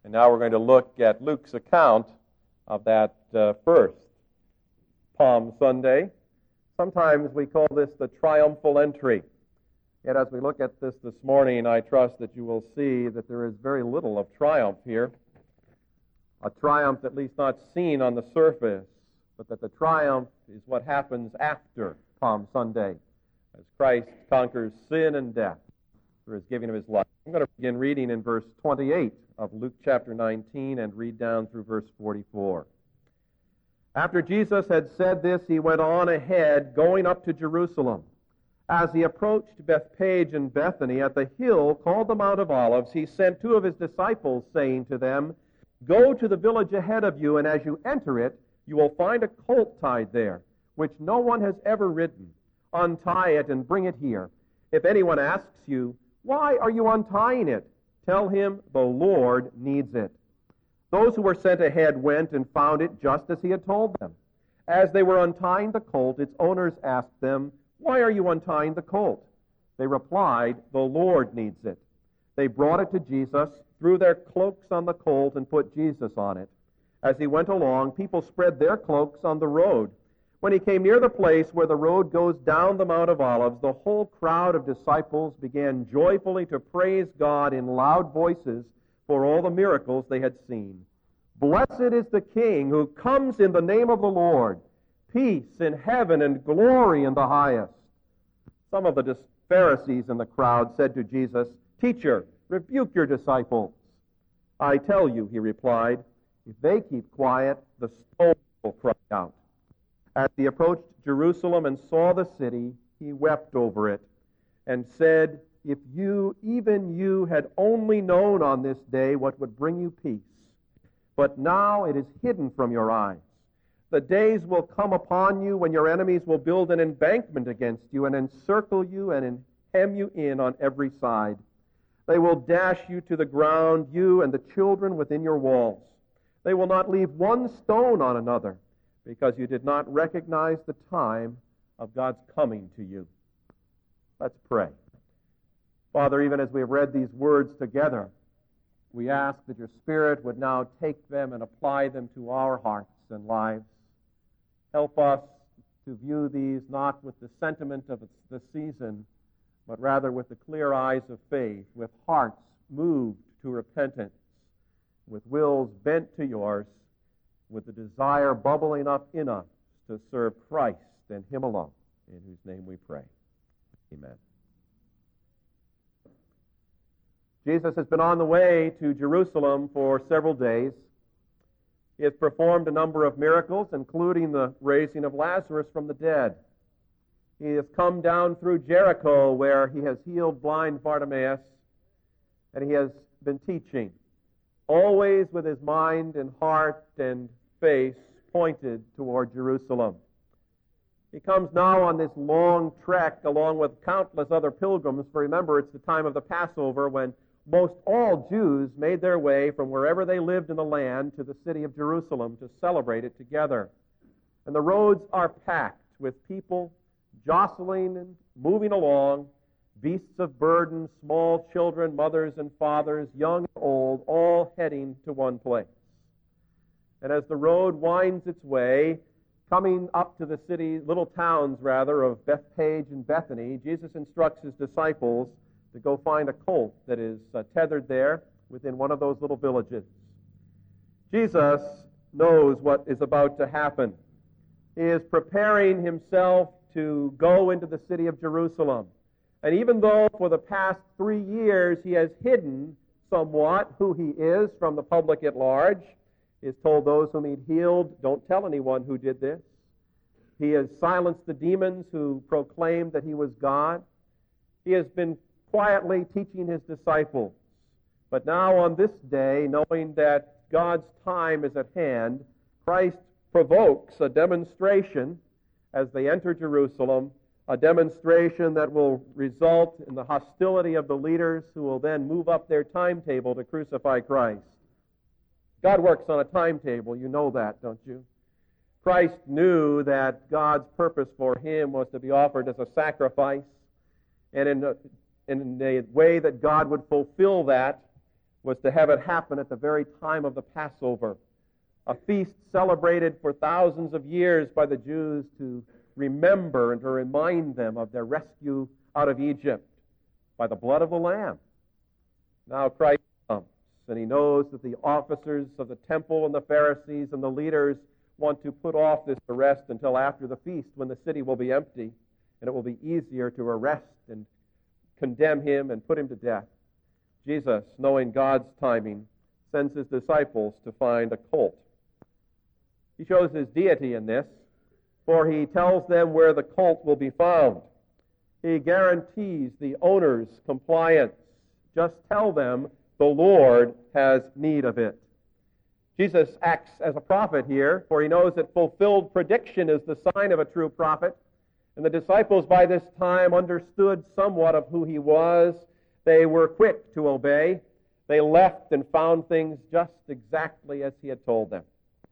And now we're going to look at Luke's account of that first Palm Sunday. Sometimes we call this the triumphal entry. Yet as we look at this morning, I trust that you will see that there is very little of triumph here. A triumph at least not seen on the surface, but that the triumph is what happens after Palm Sunday, as Christ conquers sin and death through his giving of his life. I'm going to begin reading in verse 28 of Luke chapter 19 and read down through verse 44. After Jesus had said this, he went on ahead, going up to Jerusalem. As he approached Bethphage and Bethany at the hill called the Mount of Olives, he sent two of his disciples, saying to them, "Go to the village ahead of you, and as you enter it, you will find a colt tied there, which no one has ever ridden. Untie it and bring it here. If anyone asks you, 'Why are you untying it?' tell him, 'The Lord needs it.'" Those who were sent ahead went and found it just as he had told them. As they were untying the colt, its owners asked them, "Why are you untying the colt?" They replied, "The Lord needs it." They brought it to Jesus, threw their cloaks on the colt, and put Jesus on it. As he went along, people spread their cloaks on the road. When he came near the place where the road goes down the Mount of Olives, the whole crowd of disciples began joyfully to praise God in loud voices for all the miracles they had seen. "Blessed is the King who comes in the name of the Lord. Peace in heaven and glory in the highest." Some of the Pharisees in the crowd said to Jesus, "Teacher, rebuke your disciples." "I tell you," he replied, "if they keep quiet, the stones will cry out." As he approached Jerusalem and saw the city, he wept over it and said, "If you, even you, had only known on this day what would bring you peace. But now it is hidden from your eyes. The days will come upon you when your enemies will build an embankment against you and encircle you and hem you in on every side. They will dash you to the ground, you and the children within your walls. They will not leave one stone on another, because you did not recognize the time of God's coming to you." Let's pray. Father, even as we have read these words together, we ask that your Spirit would now take them and apply them to our hearts and lives. Help us to view these not with the sentiment of the season, but rather with the clear eyes of faith, with hearts moved to repentance, with wills bent to yours, with the desire bubbling up in us to serve Christ and him alone, in whose name we pray. Amen. Jesus has been on the way to Jerusalem for several days. He has performed a number of miracles, including the raising of Lazarus from the dead. He has come down through Jericho, where he has healed blind Bartimaeus, and he has been teaching, always with his mind and heart and face pointed toward Jerusalem. He comes now on this long trek along with countless other pilgrims, for remember, it's the time of the Passover when most all Jews made their way from wherever they lived in the land to the city of Jerusalem to celebrate it together. And the roads are packed with people jostling and moving along, beasts of burden, small children, mothers and fathers, young and old, all heading to one place. And as the road winds its way, coming up to the city, little towns rather, of Bethphage and Bethany, Jesus instructs his disciples to go find a colt that is tethered there within one of those little villages. Jesus knows what is about to happen. He is preparing himself to go into the city of Jerusalem. And even though for the past 3 years he has hidden somewhat who he is from the public at large, he has told those whom he'd healed, "Don't tell anyone who did this." He has silenced the demons who proclaimed that he was God. He has been quietly teaching his disciples. But now on this day, knowing that God's time is at hand, Christ provokes a demonstration as they enter Jerusalem, a demonstration that will result in the hostility of the leaders who will then move up their timetable to crucify Christ. God works on a timetable, you know that, don't you? Christ knew that God's purpose for him was to be offered as a sacrifice, and in a way that God would fulfill that was to have it happen at the very time of the Passover, a feast celebrated for thousands of years by the Jews to remember and to remind them of their rescue out of Egypt by the blood of the Lamb. Now Christ comes, and he knows that the officers of the temple and the Pharisees and the leaders want to put off this arrest until after the feast, when the city will be empty, and it will be easier to arrest and condemn him and put him to death. Jesus, knowing God's timing, sends his disciples to find a colt. He shows his deity in this, for he tells them where the colt will be found. He guarantees the owner's compliance. Just tell them the Lord has need of it. Jesus acts as a prophet here, for he knows that fulfilled prediction is the sign of a true prophet. And the disciples by this time understood somewhat of who he was. They were quick to obey. They left and found things just exactly as he had told them.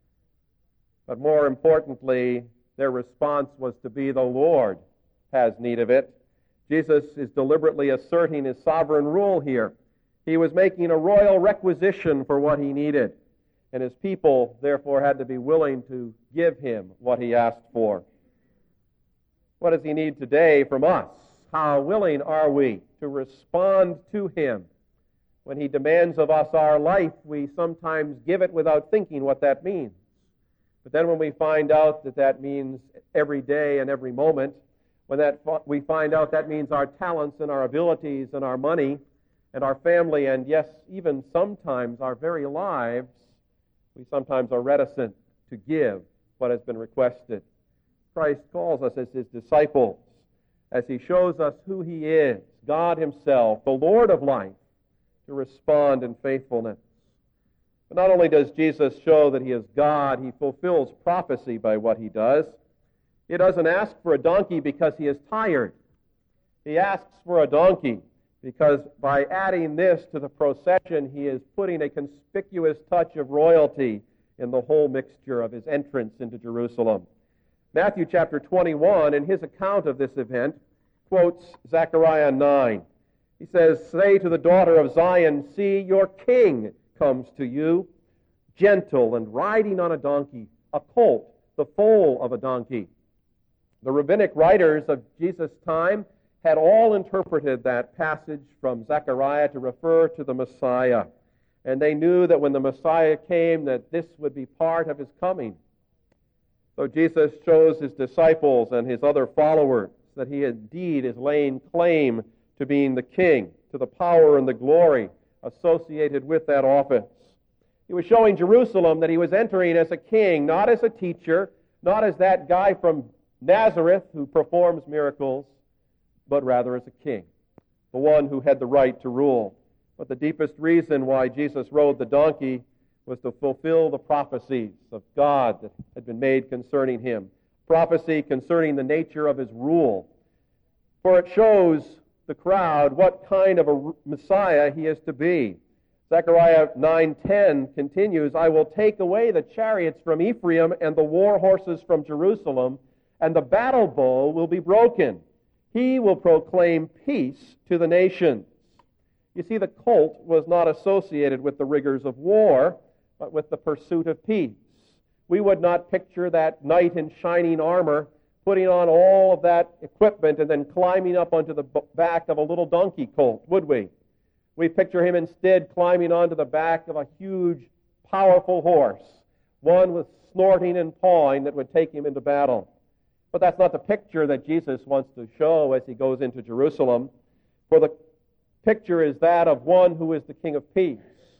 But more importantly, their response was to be, the Lord has need of it. Jesus is deliberately asserting his sovereign rule here. He was making a royal requisition for what he needed, and his people therefore had to be willing to give him what he asked for. What does he need today from us? How willing are we to respond to him? When he demands of us our life, we sometimes give it without thinking what that means. But then when we find out that that means every day and every moment, we find out that means our talents and our abilities and our money and our family, and yes, even sometimes our very lives, we sometimes are reticent to give what has been requested. Christ calls us as his disciples, as he shows us who he is, God himself, the Lord of life, to respond in faithfulness. But not only does Jesus show that he is God, he fulfills prophecy by what he does. He doesn't ask for a donkey because he is tired. He asks for a donkey because by adding this to the procession, he is putting a conspicuous touch of royalty in the whole mixture of his entrance into Jerusalem. Matthew chapter 21, in his account of this event, quotes Zechariah 9. He says, "Say to the daughter of Zion, see, your king comes to you, gentle and riding on a donkey, a colt, the foal of a donkey." The rabbinic writers of Jesus' time had all interpreted that passage from Zechariah to refer to the Messiah. And they knew that when the Messiah came, that this would be part of his coming. So Jesus shows his disciples and his other followers that he indeed is laying claim to being the king, to the power and the glory associated with that office. He was showing Jerusalem that he was entering as a king, not as a teacher, not as that guy from Nazareth who performs miracles, but rather as a king, the one who had the right to rule. But the deepest reason why Jesus rode the donkey was to fulfill the prophecies of God that had been made concerning him, prophecy concerning the nature of his rule. For it shows the crowd what kind of a Messiah he is to be. Zechariah 9:10 continues, "I will take away the chariots from Ephraim and the war horses from Jerusalem, and the battle bow will be broken. He will proclaim peace to the nations." You see, the colt was not associated with the rigors of war, but with the pursuit of peace. We would not picture that knight in shining armor putting on all of that equipment and then climbing up onto the back of a little donkey colt, would we? We picture him instead climbing onto the back of a huge, powerful horse, one with snorting and pawing that would take him into battle. But that's not the picture that Jesus wants to show as he goes into Jerusalem, for the picture is that of one who is the King of Peace.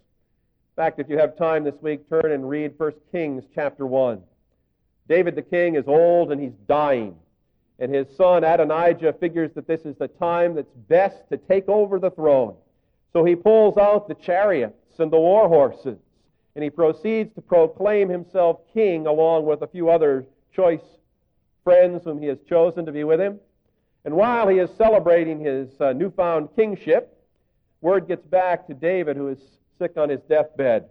In fact, if you have time this week, turn and read 1 Kings chapter 1. David the king is old and he's dying, and his son Adonijah figures that this is the time that's best to take over the throne. So he pulls out the chariots and the war horses, and he proceeds to proclaim himself king along with a few other choice friends whom he has chosen to be with him. And while he is celebrating his newfound kingship, word gets back to David, who is sick on his deathbed.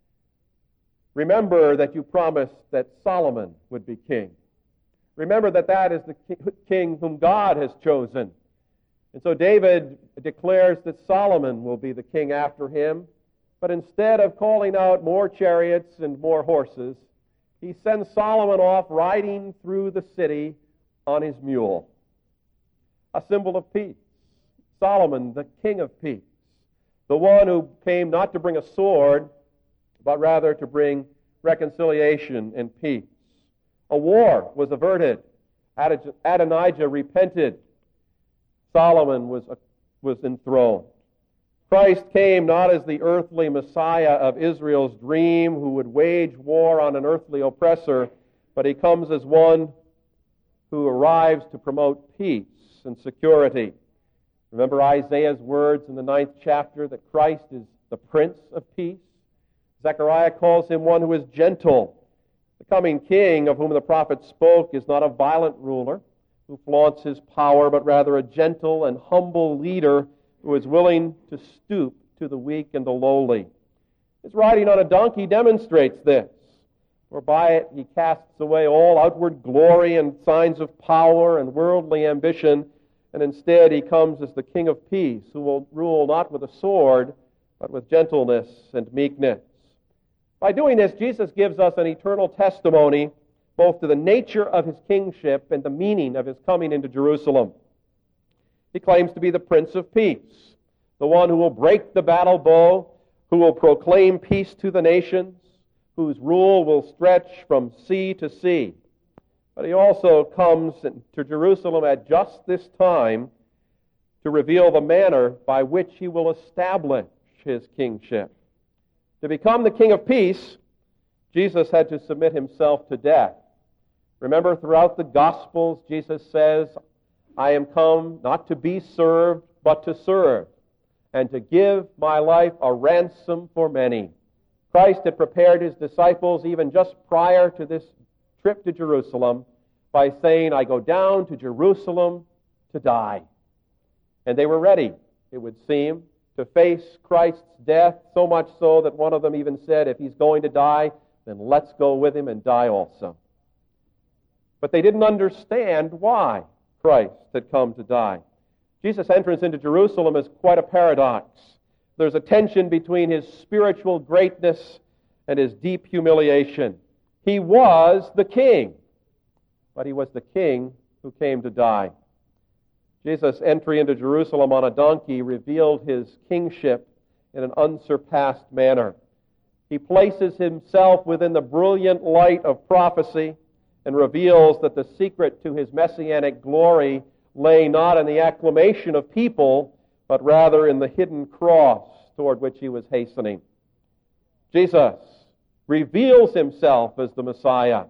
Remember that you promised that Solomon would be king. Remember that that is the king whom God has chosen. And so David declares that Solomon will be the king after him, But instead of calling out more chariots and more horses, he sends Solomon off riding through the city on his mule, a symbol of peace. Solomon, the king of peace, the one who came not to bring a sword, but rather to bring reconciliation and peace. A war was averted. Adonijah repented. Solomon was enthroned. Christ came not as the earthly Messiah of Israel's dream who would wage war on an earthly oppressor, but he comes as one who arrives to promote peace and security. Remember Isaiah's words in the 9th chapter that Christ is the Prince of Peace? Zechariah calls him one who is gentle. The coming king of whom the prophet spoke is not a violent ruler who flaunts his power, but rather a gentle and humble leader who is willing to stoop to the weak and the lowly. His riding on a donkey demonstrates this, for by it he casts away all outward glory and signs of power and worldly ambition, and instead he comes as the King of Peace, who will rule not with a sword, but with gentleness and meekness. By doing this, Jesus gives us an eternal testimony both to the nature of his kingship and the meaning of his coming into Jerusalem. He claims to be the Prince of Peace, the one who will break the battle bow, who will proclaim peace to the nations, whose rule will stretch from sea to sea. But he also comes to Jerusalem at just this time to reveal the manner by which he will establish his kingship. To become the King of Peace, Jesus had to submit himself to death. Remember, throughout the Gospels, Jesus says, I am come not to be served, but to serve, and to give my life a ransom for many. Christ had prepared his disciples even just prior to this trip to Jerusalem by saying, I go down to Jerusalem to die. And they were ready, it would seem, to face Christ's death, so much so that one of them even said, if he's going to die, then let's go with him and die also. But they didn't understand why Christ had come to die. Jesus' entrance into Jerusalem is quite a paradox. There's a tension between his spiritual greatness and his deep humiliation. He was the king, but he was the king who came to die. Jesus' entry into Jerusalem on a donkey revealed his kingship in an unsurpassed manner. He places himself within the brilliant light of prophecy and reveals that the secret to his messianic glory lay not in the acclamation of people, but rather in the hidden cross toward which he was hastening. Jesus reveals himself as the Messiah.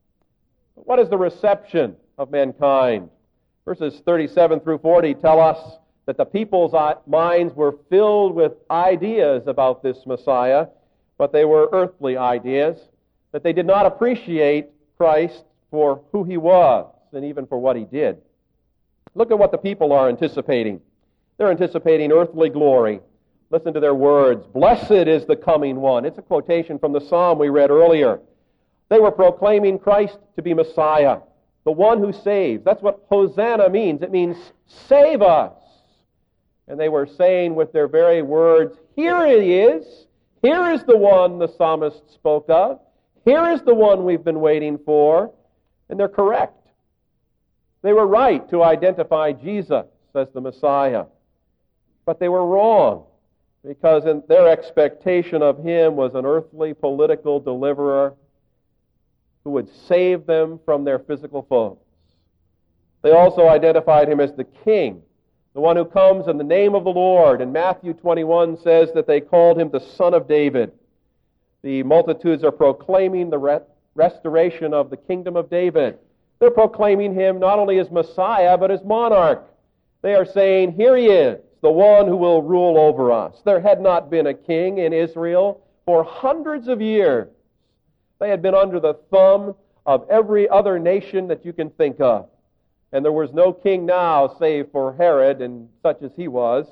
But what is the reception of mankind? Verses 37 through 40 tell us that the people's minds were filled with ideas about this Messiah, but they were earthly ideas, that they did not appreciate Christ for who he was and even for what he did. Look at what the people are anticipating. They're anticipating earthly glory. Listen to their words. Blessed is the coming one. It's a quotation from the psalm we read earlier. They were proclaiming Christ to be Messiah, the one who saves. That's what Hosanna means. It means save us. And they were saying with their very words, here he is. Here is the one the psalmist spoke of. Here is the one we've been waiting for. And they're correct. They were right to identify Jesus as the Messiah. But they were wrong, because in their expectation of him was an earthly political deliverer who would save them from their physical foes. They also identified him as the king, the one who comes in the name of the Lord. And Matthew 21 says that they called him the Son of David. The multitudes are proclaiming the restoration of the kingdom of David. They're proclaiming him not only as Messiah, but as monarch. They are saying, here he is, the one who will rule over us. There had not been a king in Israel for hundreds of years. They had been under the thumb of every other nation that you can think of. And there was no king now save for Herod, and such as he was.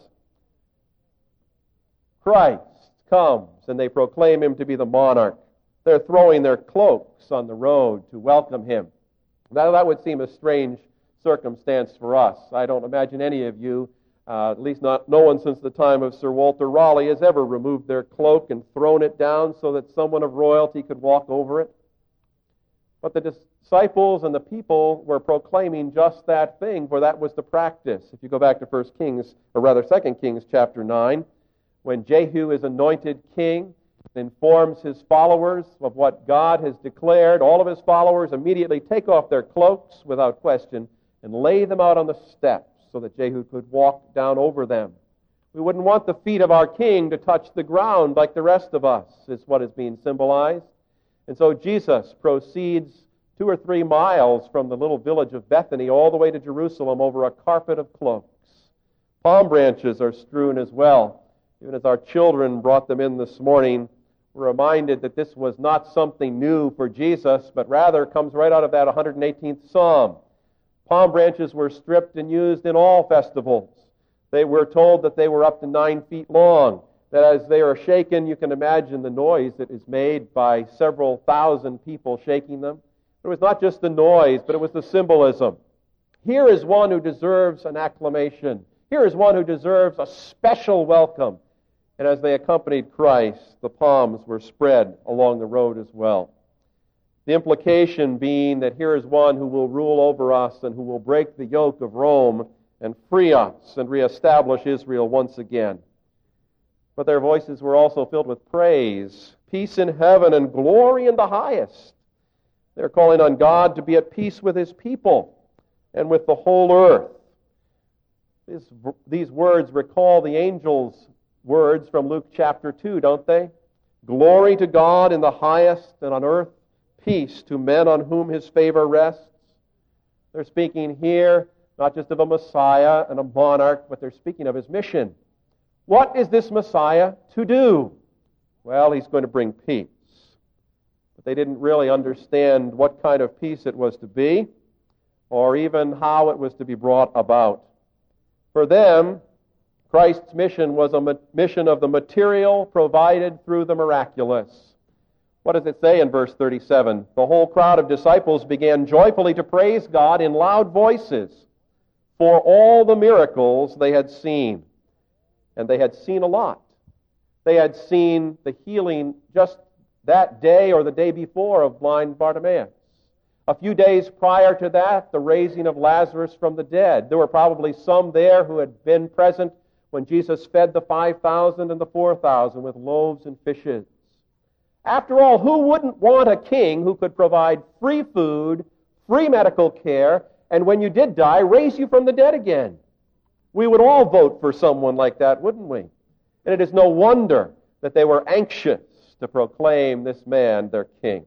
Christ comes, and they proclaim him to be the monarch. They're throwing their cloaks on the road to welcome him. Now, that would seem a strange circumstance for us. I don't imagine any of you At least no one since the time of Sir Walter Raleigh has ever removed their cloak and thrown it down so that someone of royalty could walk over it. But the disciples and the people were proclaiming just that thing, for that was the practice. If you go back to 2 Kings chapter 9, when Jehu is anointed king, informs his followers of what God has declared, all of his followers immediately take off their cloaks without question and lay them out on the steps so that Jehu could walk down over them. We wouldn't want the feet of our king to touch the ground like the rest of us, is what is being symbolized. And so Jesus proceeds 2 or 3 miles from the little village of Bethany all the way to Jerusalem over a carpet of cloaks. Palm branches are strewn as well. Even as our children brought them in this morning, we're reminded that this was not something new for Jesus, but rather comes right out of that 118th Psalm. Palm branches were stripped and used in all festivals. They were told that they were up to 9 feet long, that as they are shaken, you can imagine the noise that is made by several thousand people shaking them. It was not just the noise, but it was the symbolism. Here is one who deserves an acclamation. Here is one who deserves a special welcome. And as they accompanied Christ, the palms were spread along the road as well. The implication being that here is one who will rule over us and who will break the yoke of Rome and free us and reestablish Israel once again. But their voices were also filled with praise, peace in heaven and glory in the highest. They're calling on God to be at peace with his people and with the whole earth. These words recall the angels' words from Luke chapter 2, don't they? Glory to God in the highest, and on earth peace to men on whom his favor rests. They're speaking here not just of a Messiah and a monarch, but they're speaking of his mission. What is this Messiah to do? Well, he's going to bring peace. But they didn't really understand what kind of peace it was to be, or even how it was to be brought about. For them, Christ's mission was a mission of the material provided through the miraculous. What does it say in verse 37? The whole crowd of disciples began joyfully to praise God in loud voices for all the miracles they had seen. And they had seen a lot. They had seen the healing just that day or the day before of blind Bartimaeus. A few days prior to that, the raising of Lazarus from the dead. There were probably some there who had been present when Jesus fed the 5,000 and the 4,000 with loaves and fishes. After all, who wouldn't want a king who could provide free food, free medical care, and when you did die, raise you from the dead again? We would all vote for someone like that, wouldn't we? And it is no wonder that they were anxious to proclaim this man their king.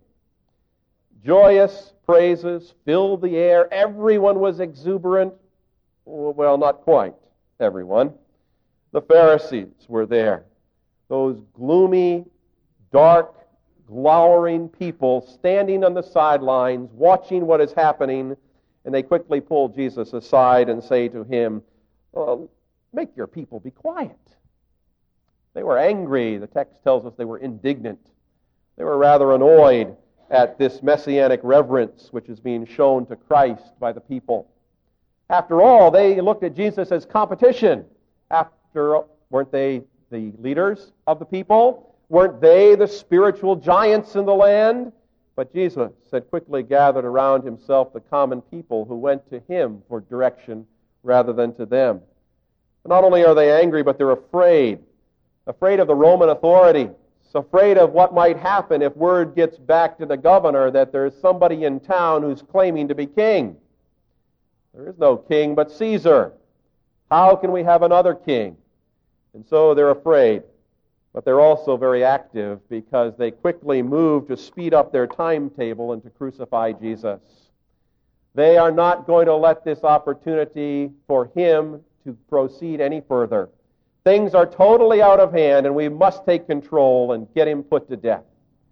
Joyous praises filled the air. Everyone was exuberant. Well, not quite everyone. The Pharisees were there. Those gloomy, dark, glowering people standing on the sidelines, watching what is happening, and they quickly pull Jesus aside and say to him, make your people be quiet. They were angry. The text tells us they were indignant. They were rather annoyed at this messianic reverence which is being shown to Christ by the people. After all, they looked at Jesus as competition. Weren't they the leaders of the people? Weren't they the spiritual giants in the land? But Jesus had quickly gathered around himself the common people who went to him for direction rather than to them. Not only are they angry, but they're afraid of the Roman authorities, afraid of what might happen if word gets back to the governor that there's somebody in town who's claiming to be king. There is no king but Caesar. How can we have another king? And so they're afraid. But they're also very active because they quickly move to speed up their timetable and to crucify Jesus. They are not going to let this opportunity for him to proceed any further. Things are totally out of hand, and we must take control and get him put to death.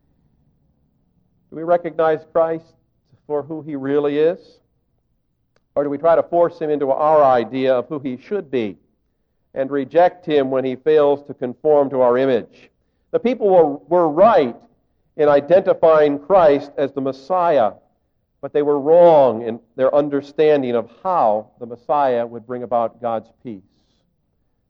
Do we recognize Christ for who he really is? Or do we try to force him into our idea of who he should be and reject him when he fails to conform to our image? The people were right in identifying Christ as the Messiah, but they were wrong in their understanding of how the Messiah would bring about God's peace.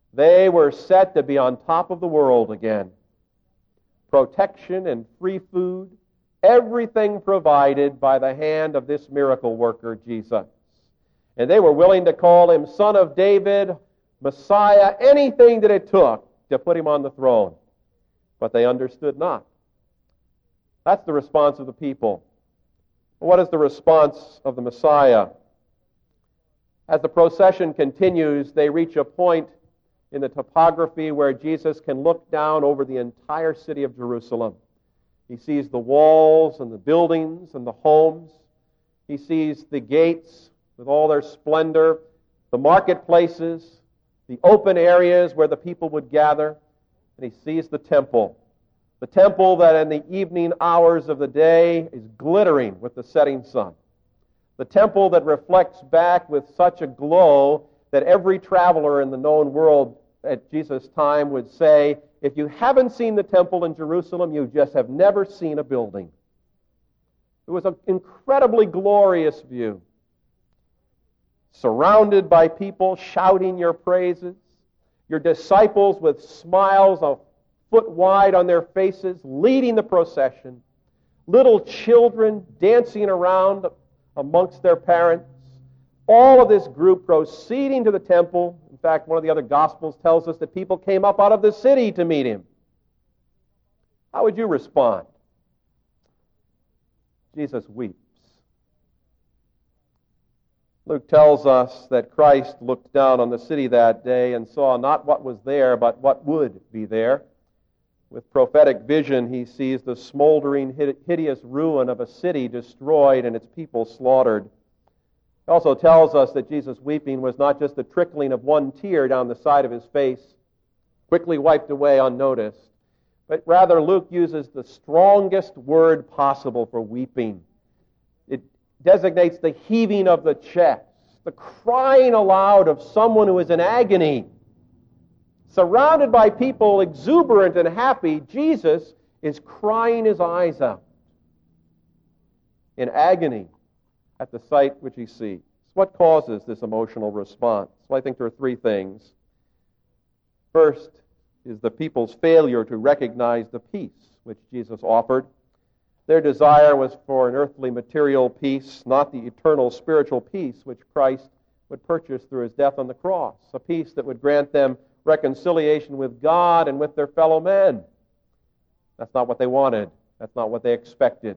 They were set to be on top of the world again. Protection and free food, everything provided by the hand of this miracle worker, Jesus. And they were willing to call him Son of David, Messiah, anything that it took to put him on the throne. But they understood not. That's the response of the people. What is the response of the Messiah? As the procession continues, they reach a point in the topography where Jesus can look down over the entire city of Jerusalem. He sees the walls and the buildings and the homes. He sees the gates with all their splendor, the marketplaces, the open areas where the people would gather, and he sees the temple. The temple that in the evening hours of the day is glittering with the setting sun. The temple that reflects back with such a glow that every traveler in the known world at Jesus' time would say, if you haven't seen the temple in Jerusalem, you just have never seen a building. It was an incredibly glorious view. Surrounded by people shouting your praises, your disciples with smiles a foot wide on their faces, leading the procession, little children dancing around amongst their parents, all of this group proceeding to the temple. In fact, one of the other Gospels tells us that people came up out of the city to meet him. How would you respond? Jesus weeps. Luke tells us that Christ looked down on the city that day and saw not what was there, but what would be there. With prophetic vision, he sees the smoldering, hideous ruin of a city destroyed and its people slaughtered. It also tells us that Jesus' weeping was not just the trickling of one tear down the side of his face, quickly wiped away unnoticed, but rather Luke uses the strongest word possible for weeping. It designates the heaving of the chest, the crying aloud of someone who is in agony. Surrounded by people exuberant and happy, Jesus is crying his eyes out in agony at the sight which he sees. What causes this emotional response? Well, I think there are three things. First is the people's failure to recognize the peace which Jesus offered. Their desire was for an earthly material peace, not the eternal spiritual peace which Christ would purchase through his death on the cross, a peace that would grant them reconciliation with God and with their fellow men. That's not what they wanted. That's not what they expected.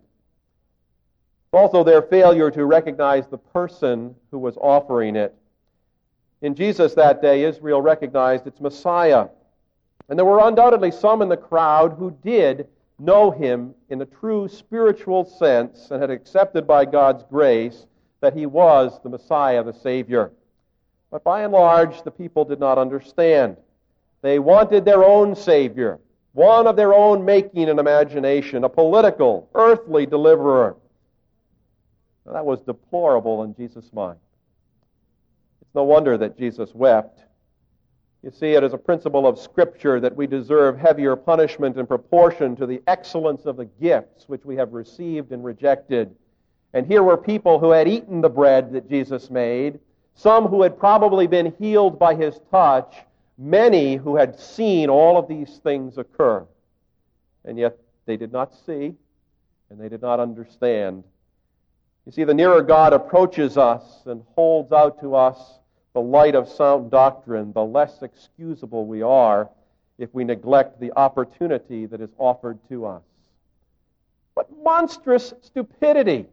Also, their failure to recognize the person who was offering it. In Jesus that day, Israel recognized its Messiah. And there were undoubtedly some in the crowd who did know him in a true spiritual sense and had accepted by God's grace that he was the Messiah, the Savior. But by and large, the people did not understand. They wanted their own Savior, one of their own making and imagination, a political, earthly deliverer. Now, that was deplorable in Jesus' mind. It's no wonder that Jesus wept. You see, it is a principle of Scripture that we deserve heavier punishment in proportion to the excellence of the gifts which we have received and rejected. And here were people who had eaten the bread that Jesus made, some who had probably been healed by his touch, many who had seen all of these things occur. And yet they did not see, and they did not understand. You see, the nearer God approaches us and holds out to us the light of sound doctrine, the less excusable we are if we neglect the opportunity that is offered to us. What monstrous stupidity!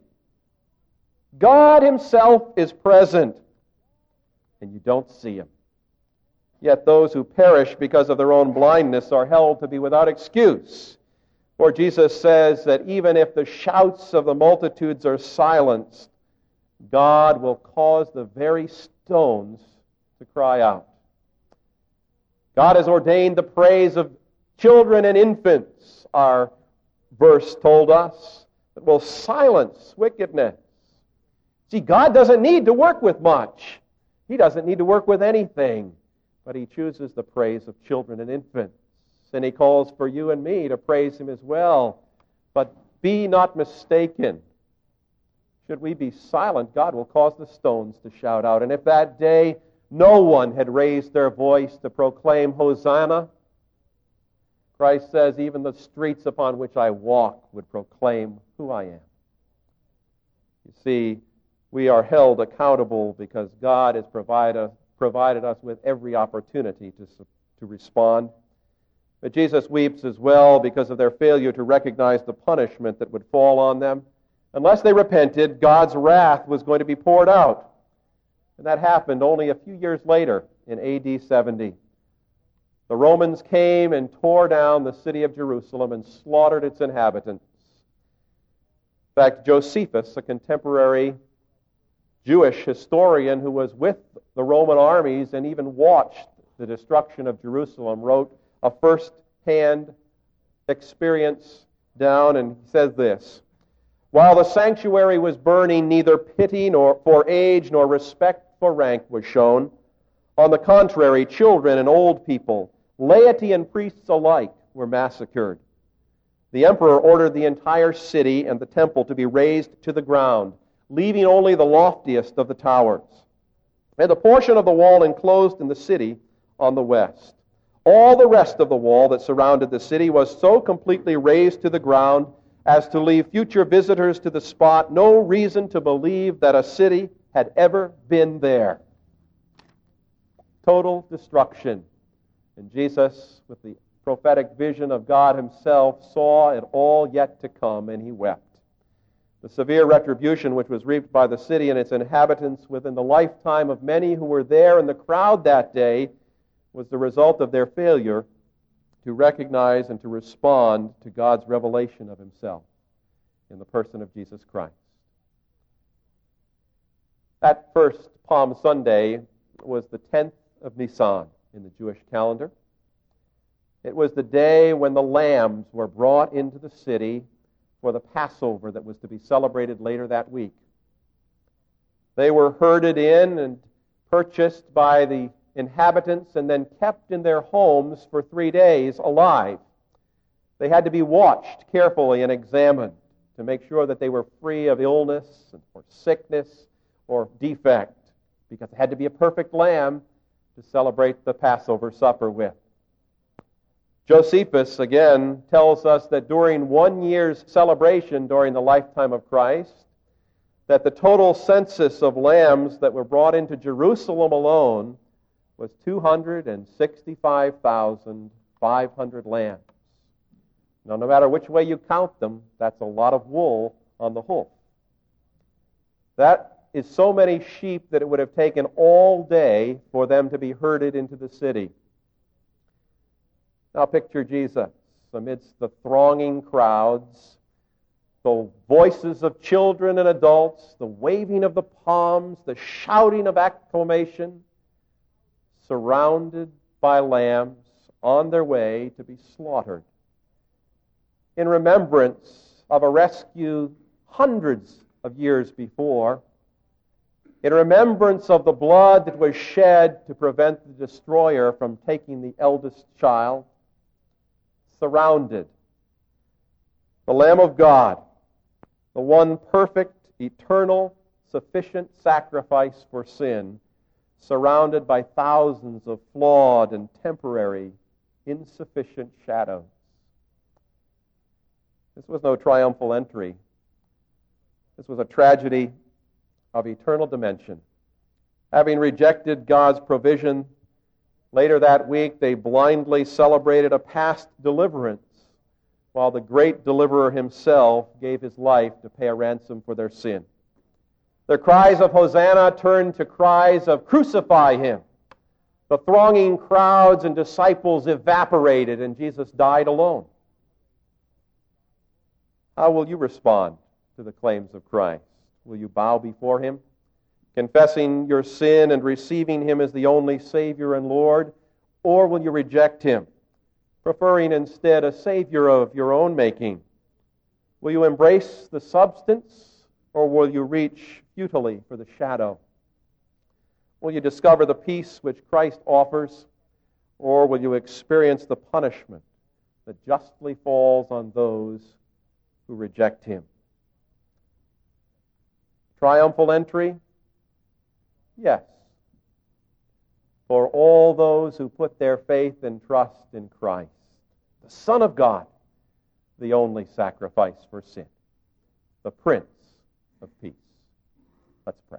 God himself is present, and you don't see him. Yet those who perish because of their own blindness are held to be without excuse. For Jesus says that even if the shouts of the multitudes are silenced, God will cause the very stones to cry out. God has ordained the praise of children and infants, our verse told us, that will silence wickedness. See, God doesn't need to work with much. He doesn't need to work with anything. But he chooses the praise of children and infants. And he calls for you and me to praise him as well. But be not mistaken. Should we be silent, God will cause the stones to shout out. And if that day No one had raised their voice to proclaim Hosanna. Christ says, even the streets upon which I walk would proclaim who I am. You see, we are held accountable because God has provided us with every opportunity to respond. But Jesus weeps as well because of their failure to recognize the punishment that would fall on them. Unless they repented, God's wrath was going to be poured out. And that happened only a few years later in AD 70. The Romans came and tore down the city of Jerusalem and slaughtered its inhabitants. In fact, Josephus, a contemporary Jewish historian who was with the Roman armies and even watched the destruction of Jerusalem, wrote a first-hand experience down, and he says this: "While the sanctuary was burning, neither pity nor for age nor respect for rank was shown. On the contrary, children and old people, laity and priests alike, were massacred. The emperor ordered the entire city and the temple to be razed to the ground, leaving only the loftiest of the towers, and the portion of the wall enclosed in the city on the west. All the rest of the wall that surrounded the city was so completely razed to the ground as to leave future visitors to the spot no reason to believe that a city had ever been there." Total destruction. And Jesus, with the prophetic vision of God himself, saw it all yet to come, and he wept. The severe retribution which was reaped by the city and its inhabitants within the lifetime of many who were there in the crowd that day was the result of their failure to recognize and to respond to God's revelation of himself in the person of Jesus Christ. That first Palm Sunday was the 10th of Nisan in the Jewish calendar. It was the day when the lambs were brought into the city for the Passover that was to be celebrated later that week. They were herded in and purchased by the inhabitants and then kept in their homes for 3 days alive. They had to be watched carefully and examined to make sure that they were free of illness or sickness or defect, because it had to be a perfect lamb to celebrate the Passover supper with. Josephus, again, tells us that during 1 year's celebration during the lifetime of Christ, that the total census of lambs that were brought into Jerusalem alone was 265,500 lambs. Now, no matter which way you count them, that's a lot of wool on the hoof. That is so many sheep that it would have taken all day for them to be herded into the city. Now picture Jesus amidst the thronging crowds, the voices of children and adults, the waving of the palms, the shouting of acclamation, surrounded by lambs on their way to be slaughtered, in remembrance of a rescue hundreds of years before, in remembrance of the blood that was shed to prevent the destroyer from taking the eldest child, surrounded. The Lamb of God, the one perfect, eternal, sufficient sacrifice for sin, surrounded by thousands of flawed and temporary, insufficient shadows. This was no triumphal entry. This was a tragedy of eternal dimension. Having rejected God's provision, later that week they blindly celebrated a past deliverance, while the great deliverer himself gave his life to pay a ransom for their sin. Their cries of Hosanna turned to cries of crucify him. The thronging crowds and disciples evaporated, and Jesus died alone. How will you respond to the claims of Christ? Will you bow before him, confessing your sin and receiving him as the only Savior and Lord? Or will you reject him, preferring instead a Savior of your own making? Will you embrace the substance, or will you reach futilely for the shadow? Will you discover the peace which Christ offers, or will you experience the punishment that justly falls on those who reject him? Triumphal entry? Yes. for all those who put their faith and trust in Christ, the Son of God, the only sacrifice for sin, the Prince of Peace. Let's pray.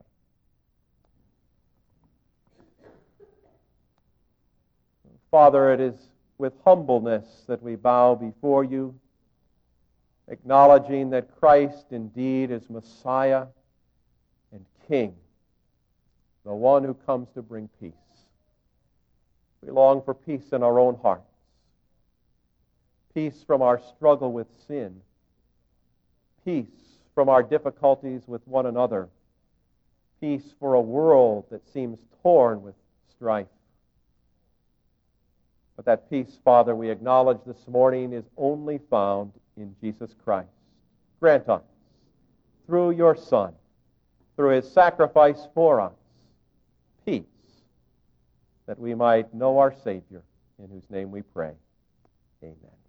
Father, it is with humbleness that we bow before you, acknowledging that Christ indeed is Messiah and King, the one who comes to bring peace. We long for peace in our own hearts, peace from our struggle with sin, peace from our difficulties with one another, peace for a world that seems torn with strife. But that peace, Father, we acknowledge this morning is only found in Jesus Christ. Grant us, through your Son, through his sacrifice for us, peace, that we might know our Savior, in whose name we pray. Amen.